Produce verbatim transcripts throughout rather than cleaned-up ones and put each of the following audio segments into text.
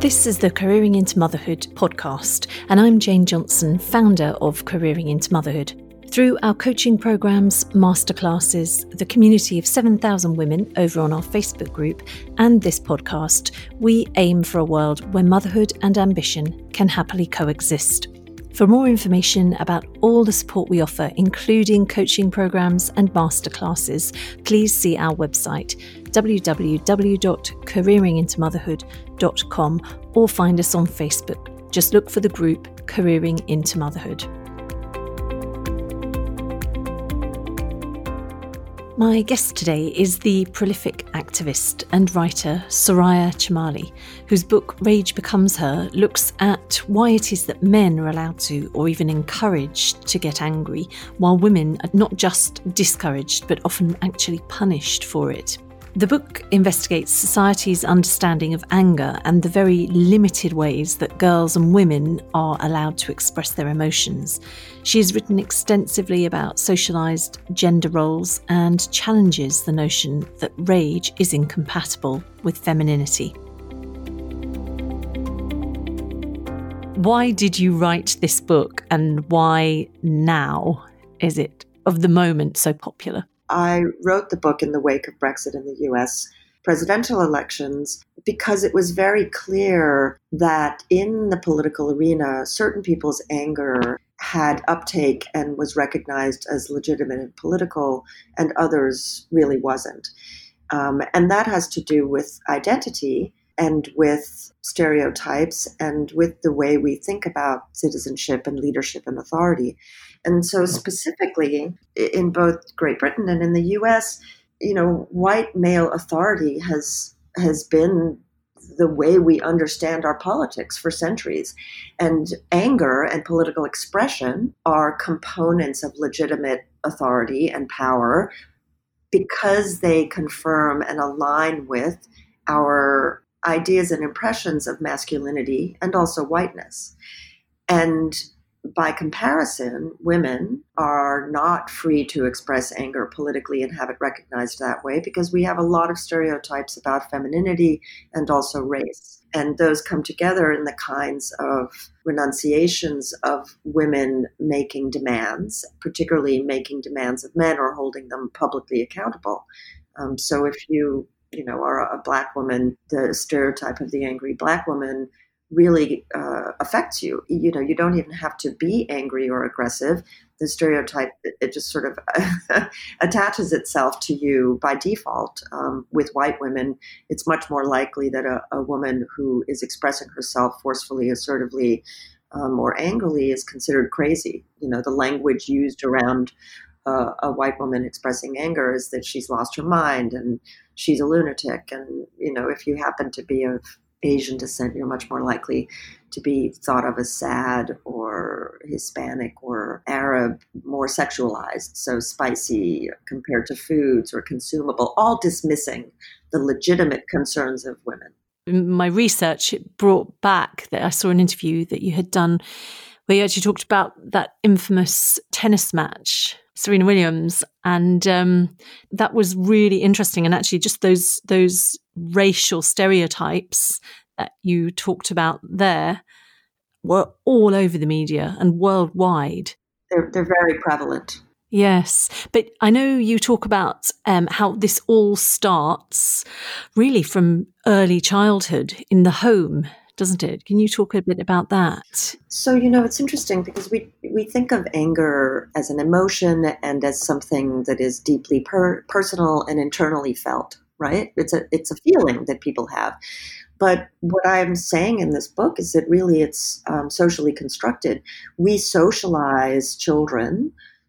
This is the Careering into Motherhood podcast, and I'm Jane Johnson, founder of Careering into Motherhood. Through our coaching programs, masterclasses, the community of seven thousand women over on our Facebook group, and this podcast, we aim for a world where motherhood and ambition can happily coexist. For more information about all the support we offer, including coaching programs and masterclasses, please see our website, w w w dot careering into motherhood dot com, or find us on Facebook. Just look for the group Careering into Motherhood. My guest today is the prolific activist and writer Soraya Chemaly, whose book Rage Becomes Her looks at why it is that men are allowed to, or even encouraged to, get angry, while women are not just discouraged but often actually punished for it. The book investigates society's understanding of anger and the very limited ways that girls and women are allowed to express their emotions. She has written extensively about socialised gender roles and challenges the notion that rage is incompatible with femininity. Why did you write this book, and why now is it of the moment so popular? I wrote the book in the wake of Brexit in the U S presidential elections because it was very clear that in the political arena, certain people's anger had uptake and was recognized as legitimate and political, and others really wasn't. Um, and that has to do with identity and with stereotypes and with the way we think about citizenship and leadership and authority. And so specifically in both Great Britain and in the U S, you know, white male authority has has been the way we understand our politics for centuries. And anger and political expression are components of legitimate authority and power because they confirm and align with our ideas and impressions of masculinity and also whiteness. And by comparison, women are not free to express anger politically and have it recognized that way because we have a lot of stereotypes about femininity and also race. And those come together in the kinds of renunciations of women making demands, particularly making demands of men or holding them publicly accountable. Um, so if you you know, are a black woman, the stereotype of the angry black woman really uh, affects you. You know, you don't even have to be angry or aggressive. The stereotype, it, it just sort of attaches itself to you by default. Um, with white women, it's much more likely that a, a woman who is expressing herself forcefully, assertively, um, or angrily is considered crazy. You know, the language used around Uh, a white woman expressing anger is that she's lost her mind and she's a lunatic. And, you know, if you happen to be of Asian descent, you're much more likely to be thought of as sad or Hispanic or Arab, more sexualized, so spicy compared to foods or consumable, all dismissing the legitimate concerns of women. In my research, it brought back that I saw an interview that you had done where you actually talked about that infamous tennis match, Serena Williams, and um, that was really interesting. And actually just those those racial stereotypes that you talked about there were all over the media and worldwide. They're, they're very prevalent. Yes, but I know you talk about um, how this all starts really from early childhood in the home, doesn't it? Can you talk a bit about that? So, you know, it's interesting because we we think of anger as an emotion and as something that is deeply per- personal and internally felt, right? It's a it's a feeling that people have. But what I'm saying in this book is that really it's um, socially constructed. We socialize children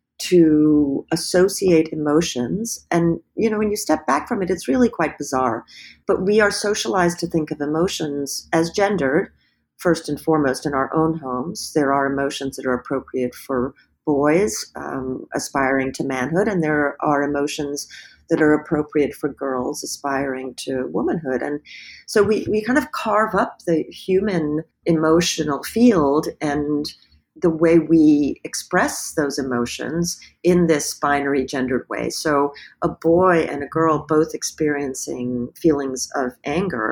to associate emotions. And, you know, when you step back from it, it's really quite bizarre. But we are socialized to think of emotions as gendered, first and foremost in our own homes. There are emotions that are appropriate for boys um, aspiring to manhood, and there are emotions that are appropriate for girls aspiring to womanhood. And so we, we kind of carve up the human emotional field and the way we express those emotions in this binary gendered way. So a boy and a girl both experiencing feelings of anger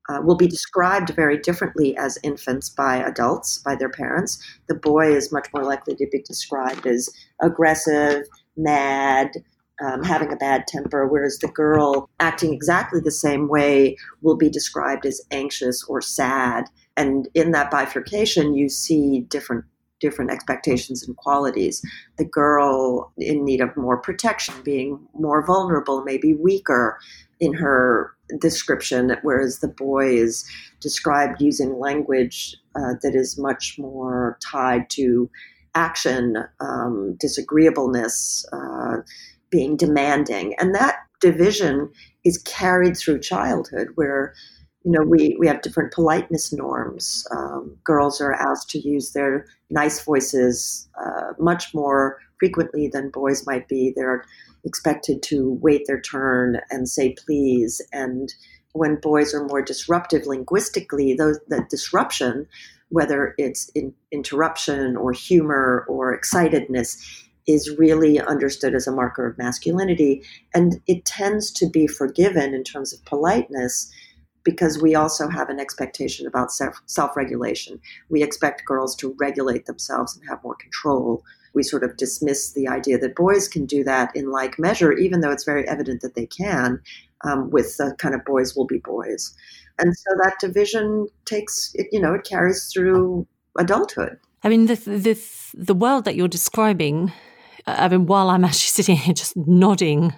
uh, will be described very differently as infants by adults, by their parents. The boy is much more likely to be described as aggressive, mad, um, having a bad temper, whereas the girl acting exactly the same way will be described as anxious or sad. And in that bifurcation, you see different different expectations and qualities. The girl in need of more protection, being more vulnerable, maybe weaker in her description, whereas the boy is described using language uh, that is much more tied to action, um, disagreeableness, uh, being demanding. And that division is carried through childhood, where you know, we, we have different politeness norms. Um, girls are asked to use their nice voices uh, much more frequently than boys might be. They're expected to wait their turn and say please. And when boys are more disruptive linguistically, those, the disruption, whether it's in, interruption or humor or excitedness, is really understood as a marker of masculinity. And it tends to be forgiven in terms of politeness, because we also have an expectation about self, self-regulation. We expect girls to regulate themselves and have more control. We sort of dismiss the idea that boys can do that in like measure, even though it's very evident that they can, um, with the kind of boys will be boys. And so that division takes, it, you know, it carries through adulthood. I mean, the the the world that you're describing, I mean, while I'm actually sitting here just nodding,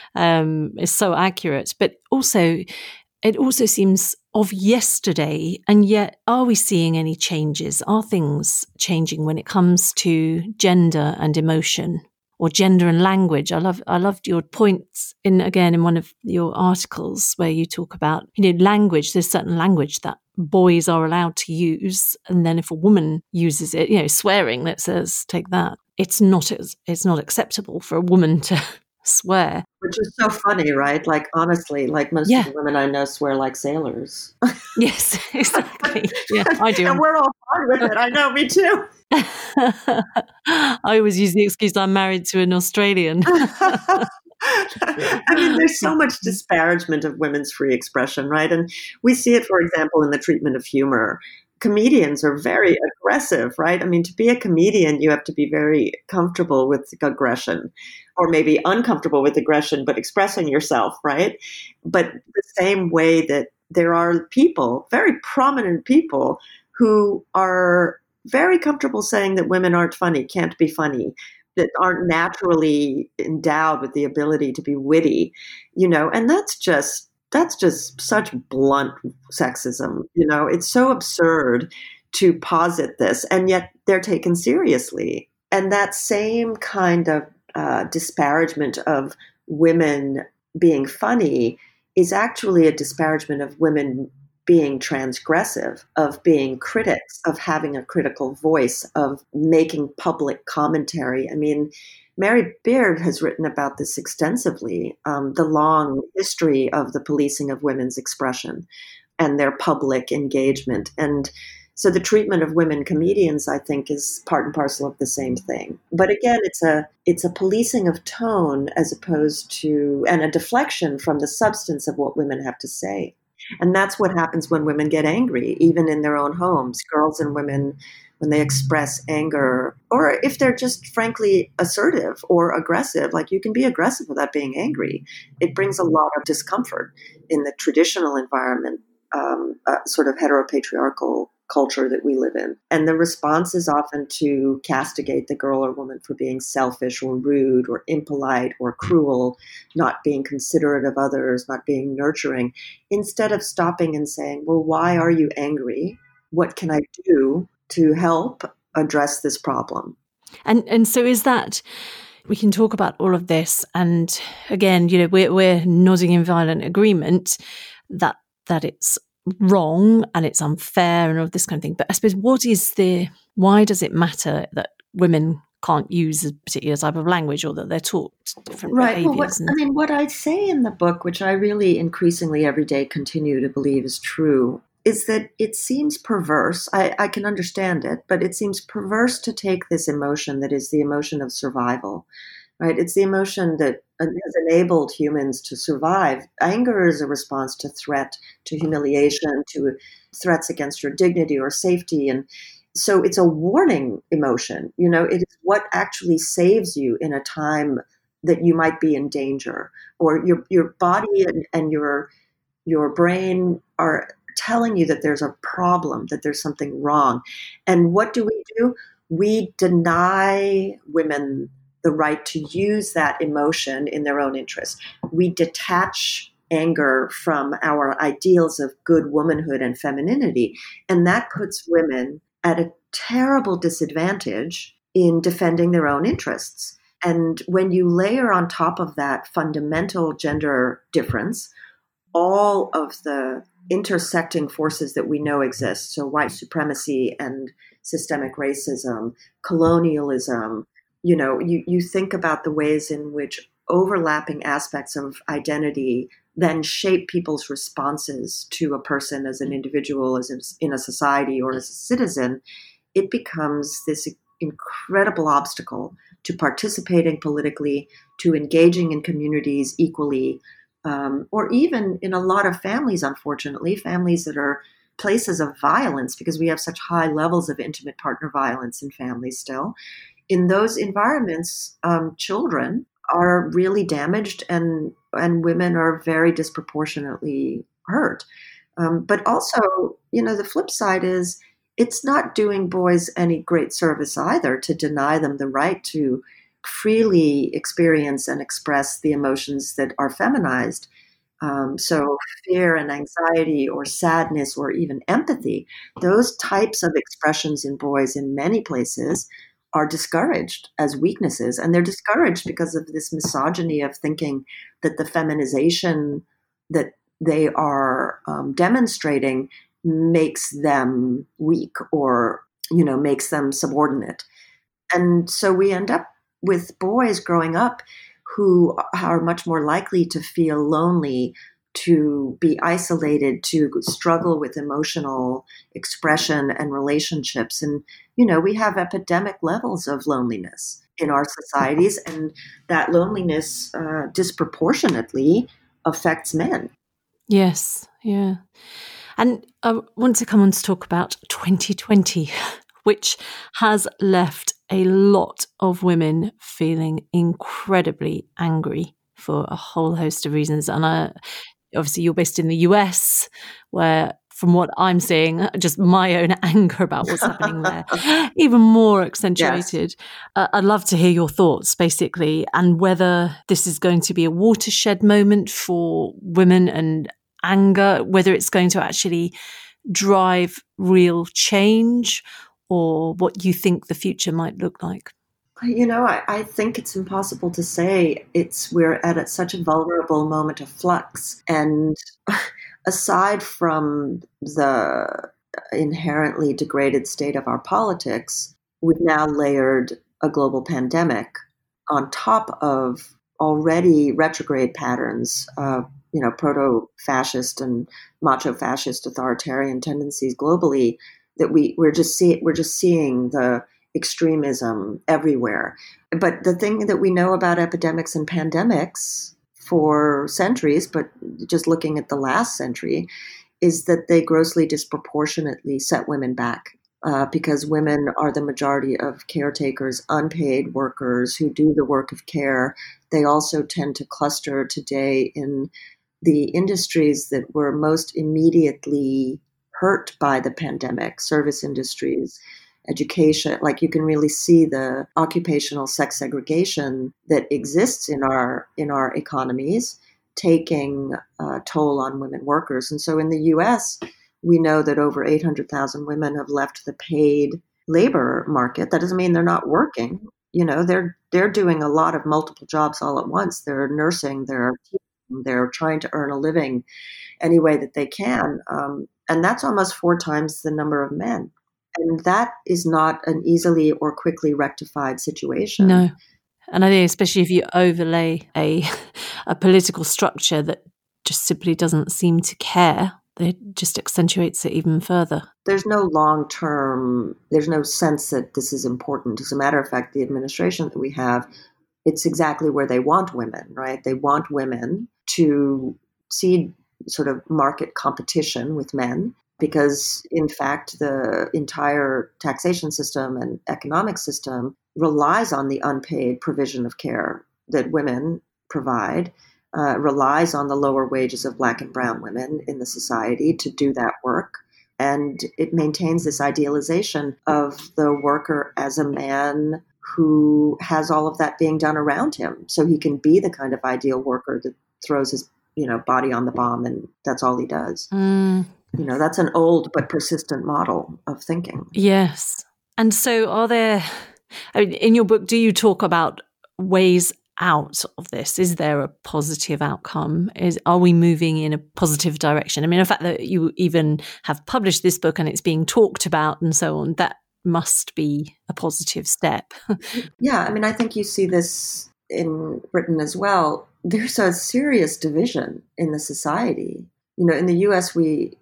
um, is so accurate, but also it also seems of yesterday, and yet are we seeing any changes? Are things changing when it comes to gender and emotion, or gender and language? I love I loved your points in again in one of your articles where you talk about, you know, language. There's certain language that boys are allowed to use, and then if a woman uses it, you know, swearing, let's says take that, it's not it's not acceptable for a woman to swear. Which is so funny, right? Like, honestly, like most yeah. of the women I know swear like sailors. Yes, exactly. Yeah, I do. And we're all fine with it. I know, me too. I always use the excuse I'm married to an Australian. I mean, there's so much disparagement of women's free expression, right? And we see it, for example, in the treatment of humor. Comedians are very aggressive, right? I mean, to be a comedian, you have to be very comfortable with aggression, or maybe uncomfortable with aggression, but expressing yourself, right? But the same way that there are people, very prominent people, who are very comfortable saying that women aren't funny, can't be funny, that aren't naturally endowed with the ability to be witty, you know, and that's just That's just such blunt sexism. You know, it's so absurd to posit this, and yet they're taken seriously. And that same kind of uh, disparagement of women being funny is actually a disparagement of women being transgressive, of being critics, of having a critical voice, of making public commentary. I mean, Mary Beard has written about this extensively, um, the long history of the policing of women's expression and their public engagement. And so the treatment of women comedians, I think, is part and parcel of the same thing. But again, it's a it's a policing of tone as opposed to, and a deflection from the substance of what women have to say. And that's what happens when women get angry, even in their own homes. Girls and women, when they express anger, or if they're just frankly assertive or aggressive, like you can be aggressive without being angry. It brings a lot of discomfort in the traditional environment, um, uh, sort of heteropatriarchal culture that we live in. And the response is often to castigate the girl or woman for being selfish or rude or impolite or cruel, not being considerate of others, not being nurturing, instead of stopping and saying, well, why are you angry? What can I do to help address this problem? And and so is that, we can talk about all of this, and again, you know, we're we're nodding in violent agreement that that it's wrong and it's unfair and all this kind of thing. But I suppose, what is the, why does it matter that women can't use a particular type of language, or that they're taught different right. behaviors? Well, what, and- I mean, what I say in the book, which I really increasingly every day continue to believe is true, is that it seems perverse. I, I can understand it, but it seems perverse to take this emotion that is the emotion of survival, right? It's the emotion that and has enabled humans to survive. Anger is a response to threat, to humiliation, to threats against your dignity or safety. And so it's a warning emotion. You know, it is what actually saves you in a time that you might be in danger, or your your body and, and your your brain are telling you that there's a problem, that there's something wrong. And what do we do? We deny women the right to use that emotion in their own interest. We detach anger from our ideals of good womanhood and femininity. And that puts women at a terrible disadvantage in defending their own interests. And when you layer on top of that fundamental gender difference, all of the intersecting forces that we know exist, so white supremacy and systemic racism, colonialism, you know, you, you think about the ways in which overlapping aspects of identity then shape people's responses to a person as an individual, as in a society or as a citizen. It becomes this incredible obstacle to participating politically, to engaging in communities equally, um, or even in a lot of families, unfortunately, families that are places of violence, because we have such high levels of intimate partner violence in families still. In those environments, um, children are really damaged, and and women are very disproportionately hurt. Um, but also, you know, the flip side is it's not doing boys any great service either to deny them the right to freely experience and express the emotions that are feminized. Um, so fear and anxiety or sadness or even empathy, those types of expressions in boys in many places are discouraged as weaknesses. And they're discouraged because of this misogyny of thinking that the feminization that they are um, demonstrating makes them weak or, you know, makes them subordinate. And so we end up with boys growing up who are much more likely to feel lonely, to be isolated, to struggle with emotional expression and relationships. And, you know, we have epidemic levels of loneliness in our societies, and that loneliness uh, disproportionately affects men. Yes, yeah. And I want to come on to talk about twenty twenty, which has left a lot of women feeling incredibly angry for a whole host of reasons. And I, obviously you're based in the U S, where from what I'm seeing, just my own anger about what's happening there, even more accentuated. Yes. Uh, I'd love to hear your thoughts, basically, and whether this is going to be a watershed moment for women and anger, whether it's going to actually drive real change, or what you think the future might look like. You know, I, I think it's impossible to say. It's we're at a, such a vulnerable moment of flux. And aside from the inherently degraded state of our politics, we've now layered a global pandemic on top of already retrograde patterns of, you know, proto-fascist and macho-fascist authoritarian tendencies globally that we, we're just see, we're just seeing the extremism everywhere. But the thing that we know about epidemics and pandemics for centuries, but just looking at the last century, is that they grossly disproportionately set women back uh, because women are the majority of caretakers, unpaid workers who do the work of care. They also tend to cluster today in the industries that were most immediately hurt by the pandemic, service industries, education. Like, you can really see the occupational sex segregation that exists in our in our economies taking a toll on women workers. And so in the U S, we know that over eight hundred thousand women have left the paid labor market. That doesn't mean they're not working. You know, they're they're doing a lot of multiple jobs all at once. They're nursing, they're teaching, they're trying to earn a living any way that they can. Um, and that's almost four times the number of men. And that is not an easily or quickly rectified situation. No. And I think especially if you overlay a a political structure that just simply doesn't seem to care, it just accentuates it even further. There's no long-term, there's no sense that this is important. As a matter of fact, the administration that we have it's exactly where they want women, right? They want women to cede sort of market competition with men because, in fact, the entire taxation system and economic system relies on the unpaid provision of care that women provide, uh, relies on the lower wages of Black and brown women in the society to do that work. And it maintains this idealization of the worker as a man who has all of that being done around him. So he can be the kind of ideal worker that throws his, you know, body on the bomb and that's all he does. Mm. You know, that's an old but persistent model of thinking. Yes. And so are there, I mean, in your book, do you talk about ways out of this? Is there a positive outcome? Is Are we moving in a positive direction? I mean, the fact that you even have published this book and it's being talked about and so on, that must be a positive step. Yeah, I mean, I think you see this in Britain as well. There's a serious division in the society. You know, in the U S, we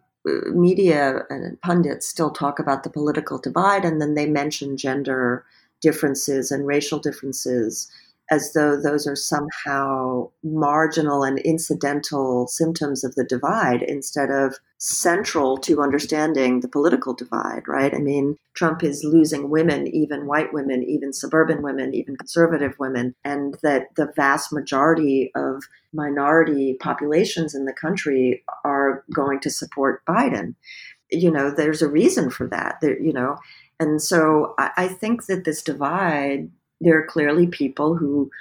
media and pundits still talk about the political divide, and then they mention gender differences and racial differences as though those are somehow marginal and incidental symptoms of the divide instead of central to understanding the political divide, right? I mean, Trump is losing women, even white women, even suburban women, even conservative women, and that the vast majority of minority populations in the country are going to support Biden. You know, there's a reason for that, there, you know, and so I, I think that this divide, there are clearly people who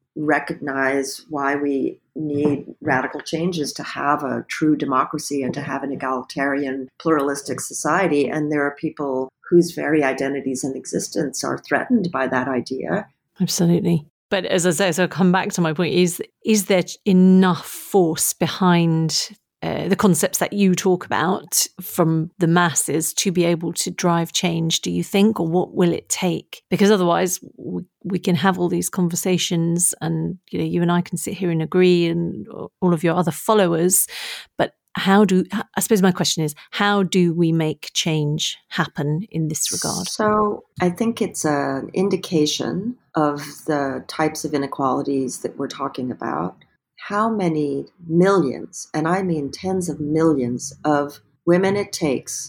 recognize why we need radical changes to have a true democracy and to have an egalitarian, pluralistic society. And there are people whose very identities and existence are threatened by that idea. Absolutely. But as I say, so I'll come back to my point, is, is there enough force behind Uh, the concepts that you talk about from the masses to be able to drive change, do you think, or what will it take? Because otherwise we, we can have all these conversations and, you know, you and I can sit here and agree and all of your other followers, but how do, I suppose my question is, how do we make change happen in this regard? So I think it's an indication of the types of inequalities that we're talking about. How many millions, and I mean tens of millions of women it takes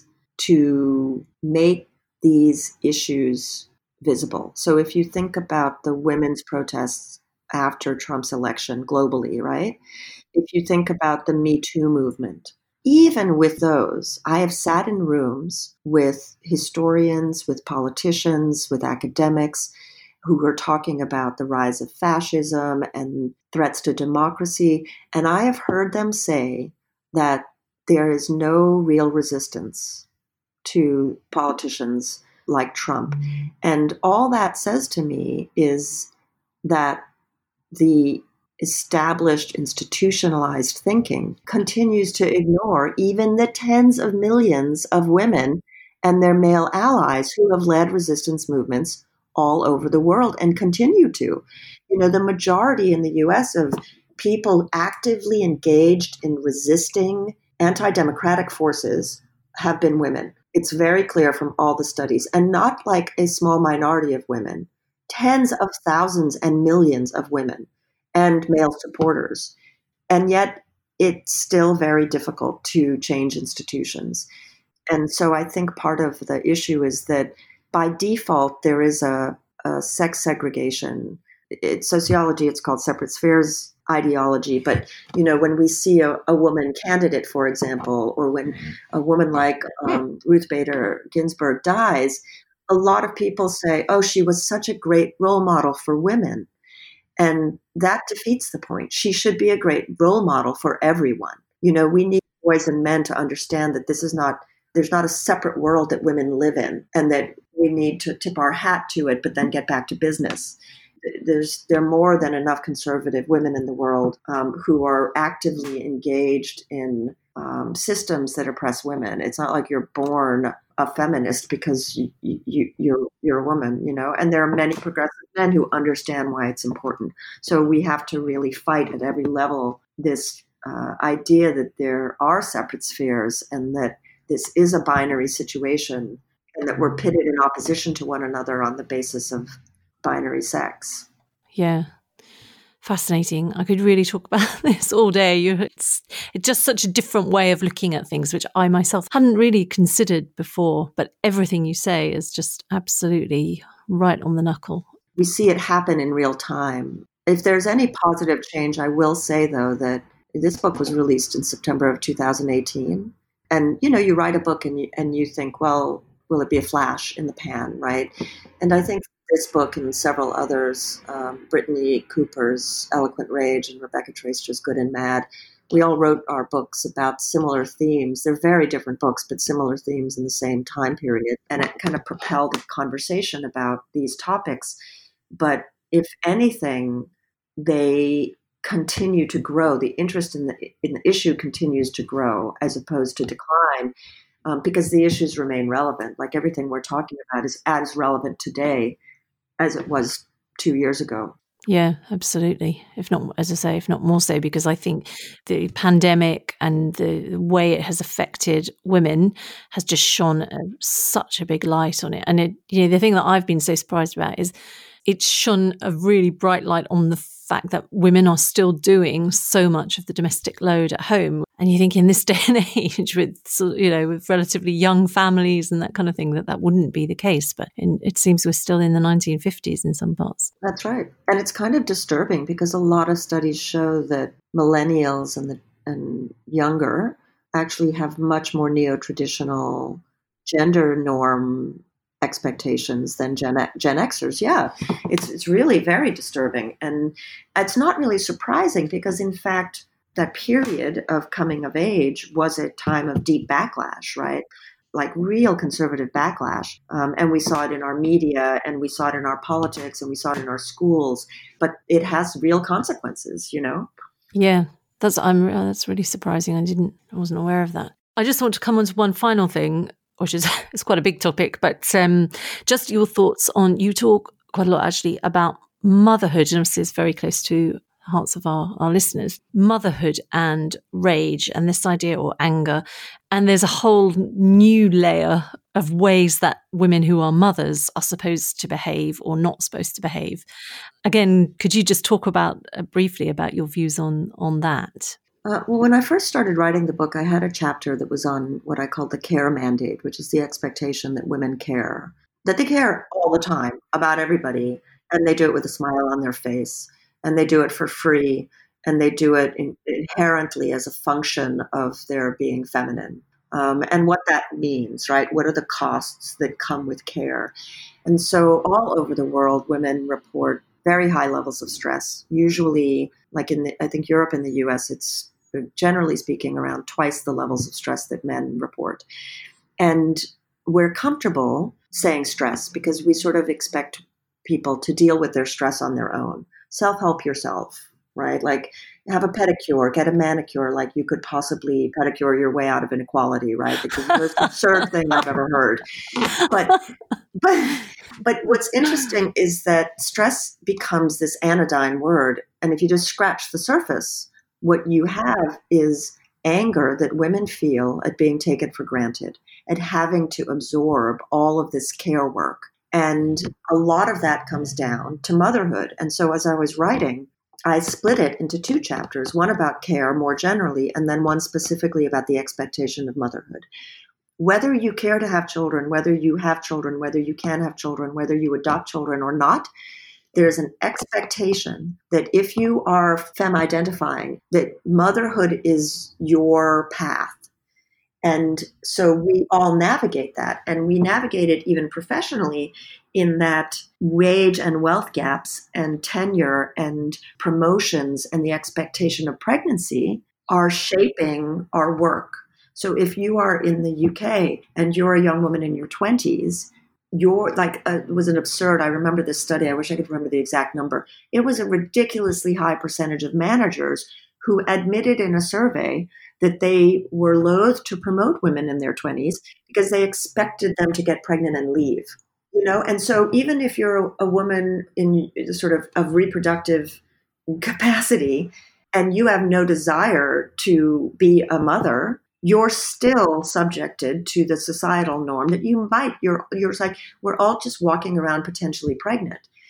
to make these issues visible. So if you think about the women's protests after Trump's election globally, right? If you think about the Me Too movement, even with those, I have sat in rooms with historians, with politicians, with academics, who were talking about the rise of fascism and threats to democracy. And I have heard them say that there is no real resistance to politicians like Trump. And all that says to me is that the established institutionalized thinking continues to ignore even the tens of millions of women and their male allies who have led resistance movements all over the world and continue to. You know, the majority in the U S of people actively engaged in resisting anti-democratic forces have been women. It's very clear from all the studies, and not like a small minority of women, tens of thousands and millions of women and male supporters. And yet it's still very difficult to change institutions. And so I think part of the issue is that by default, there is a, a sex segregation. It's sociology, it's called separate spheres ideology. But, you know, when we see a, a woman candidate, for example, or when a woman like um, Ruth Bader Ginsburg dies, a lot of people say, oh, she was such a great role model for women. And that defeats the point. She should be a great role model for everyone. You know, we need boys and men to understand that this is not, there's not a separate world that women live in, and that we need to tip our hat to it, but then get back to business. There's there are more than enough conservative women in the world um, who are actively engaged in um, systems that oppress women. It's not like you're born a feminist because you, you, you're you're a woman, you know. And there are many progressive men who understand why it's important. So we have to really fight at every level this uh, idea that there are separate spheres and that this is a binary situation, and that we're pitted in opposition to one another on the basis of binary sex. Yeah. Fascinating. I could really talk about this all day. You, it's, it's just such a different way of looking at things, which I myself hadn't really considered before. But everything you say is just absolutely right on the knuckle. We see it happen in real time. If there's any positive change, I will say, though, that this book was released in September of two thousand eighteen. And, you know, you write a book and you, and you think, well, will it be a flash in the pan, right? And I think this book and several others, um, Brittany Cooper's Eloquent Rage and Rebecca Traister's Good and Mad, we all wrote our books about similar themes. They're very different books, but similar themes in the same time period. And it kind of propelled a conversation about these topics. But if anything, they continue to grow. The interest in the, in the issue continues to grow as opposed to decline. Um, because the issues remain relevant. Like everything we're talking about is as relevant today as it was two years ago. Yeah, absolutely. If not, as I say, if not more so, because I think the pandemic and the way it has affected women has just shone a, such a big light on it. And it, you know, the thing that I've been so surprised about is it's shone a really bright light on the fact that women are still doing so much of the domestic load at home. And you think in this day and age with, you know, with relatively young families and that kind of thing, that that wouldn't be the case. But in, it seems we're still in the nineteen fifties in some parts. That's right. And it's kind of disturbing because a lot of studies show that millennials and the and younger actually have much more neo-traditional gender norm expectations than Gen, Gen Xers. Yeah, it's it's really very disturbing. And it's not really surprising because, in fact, that period of coming of age was a time of deep backlash, right? Like real conservative backlash. Um, and we saw it in our media and we saw it in our politics and we saw it in our schools. But it has real consequences, you know? Yeah, that's I'm uh, that's really surprising. I didn't, I wasn't aware of that. I just want to come on to one final thing, which is it's quite a big topic, but um, just your thoughts on, you talk quite a lot actually about motherhood, and obviously it's very close to the hearts of our, our listeners, motherhood and rage and this idea, or anger. And there's a whole new layer of ways that women who are mothers are supposed to behave or not supposed to behave. Again, could you just talk about uh, briefly about your views on, on that? Uh, well, when I first started writing the book, I had a chapter that was on what I called the care mandate, which is the expectation that women care, that they care all the time about everybody, and they do it with a smile on their face, and they do it for free, and they do it in, inherently as a function of their being feminine. Um, and what that means, right? What are the costs that come with care? And so all over the world, women report very high levels of stress, usually like in the, I think Europe and the U S, it's generally speaking around twice the levels of stress that men report. And we're comfortable saying stress because we sort of expect people to deal with their stress on their own. Self-help yourself, right? Like have a pedicure, get a manicure, like you could possibly pedicure your way out of inequality, right? Because it's the most absurd thing I've ever heard. But, but, but what's interesting is that stress becomes this anodyne word. And if you just scratch the surface, what you have is anger that women feel at being taken for granted, at having to absorb all of this care work. And a lot of that comes down to motherhood. And so as I was writing, I split it into two chapters, one about care more generally, and then one specifically about the expectation of motherhood. Whether you care to have children, whether you have children, whether you can have children, whether you adopt children or not, there's an expectation that if you are femme-identifying, that motherhood is your path. And so we all navigate that, and we navigate it even professionally in that wage and wealth gaps and tenure and promotions and the expectation of pregnancy are shaping our work. So if you are in the U K and you're a young woman in your twenties, you're like, uh, it was an absurd, I remember this study, I wish I could remember the exact number. It was a ridiculously high percentage of managers who admitted in a survey that they were loath to promote women in their twenties because they expected them to get pregnant and leave. You know, and so even if you're a woman in sort of, of reproductive capacity and you have no desire to be a mother, you're still subjected to the societal norm that you might, you're, you're like, we're all just walking around potentially pregnant.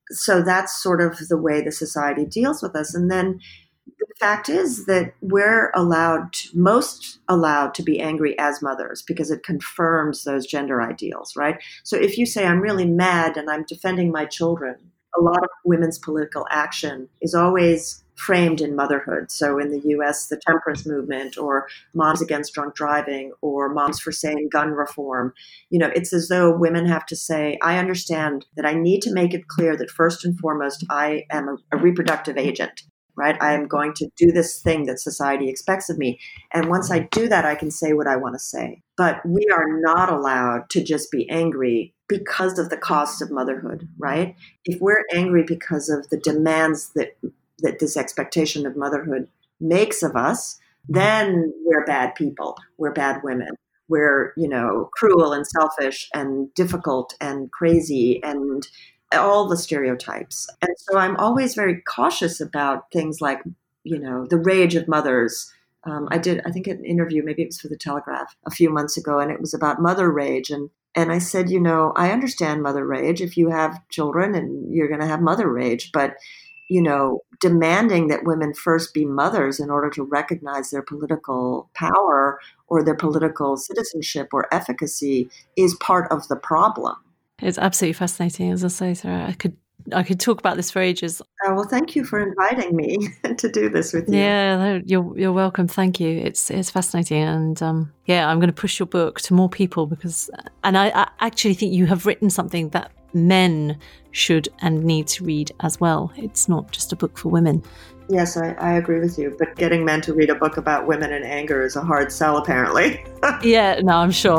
so that's sort of the way the society deals with us. And then the fact is that we're allowed, to, most allowed to be angry as mothers because it confirms those gender ideals, right? So if you say, I'm really mad and I'm defending my children, a lot of women's political action is always framed in motherhood. So in the U S, the temperance movement, or Moms Against Drunk Driving, or Moms for Sane Gun Reform, you know, it's as though women have to say, I understand that I need to make it clear that first and foremost, I am a, a reproductive agent, right? I am going to do this thing that society expects of me. And once I do that, I can say what I want to say. But we are not allowed to just be angry because of the cost of motherhood, right? If we're angry because of the demands that that this expectation of motherhood makes of us, then we're bad people. We're bad women. We're, you know, cruel and selfish and difficult and crazy and all the stereotypes. And so I'm always very cautious about things like, you know, the rage of mothers. Um, I did, I think, an interview, maybe it was for The Telegraph a few months ago, and it was about mother rage. And And I said, you know, I understand mother rage. If you have children and you're going to have mother rage, but you know, demanding that women first be mothers in order to recognize their political power or their political citizenship or efficacy is part of the problem. It's absolutely fascinating. As I say, Sarah, I could I could talk about this for ages. Oh, well, thank you for inviting me to do this with you. Yeah, you're you're welcome. Thank you. It's it's fascinating, and um, yeah, I'm going to push your book to more people because, and I, I actually think you have written something that men should and need to read as well. It's not just a book for women. Yes, I, I agree with you. But getting men to read a book about women and anger is a hard sell, apparently. Yeah, no, I'm sure.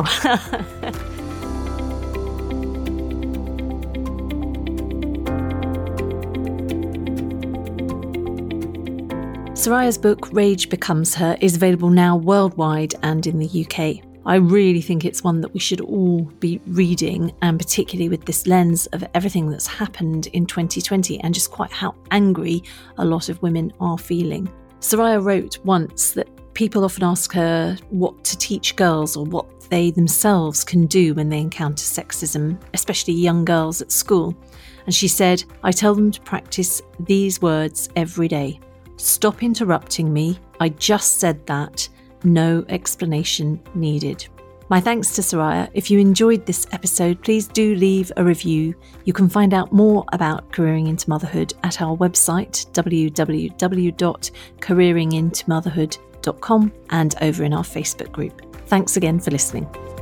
Soraya's book, Rage Becomes Her, is available now worldwide and in the U K. I really think it's one that we should all be reading, and particularly with this lens of everything that's happened in twenty twenty and just quite how angry a lot of women are feeling. Soraya wrote once that people often ask her what to teach girls or what they themselves can do when they encounter sexism, especially young girls at school. And she said, I tell them to practice these words every day. Stop interrupting me. I just said that. No explanation needed. My thanks to Soraya. If you enjoyed this episode, please do leave a review. You can find out more about Careering into Motherhood at our website, w w w dot careering into motherhood dot com, and over in our Facebook group. Thanks again for listening.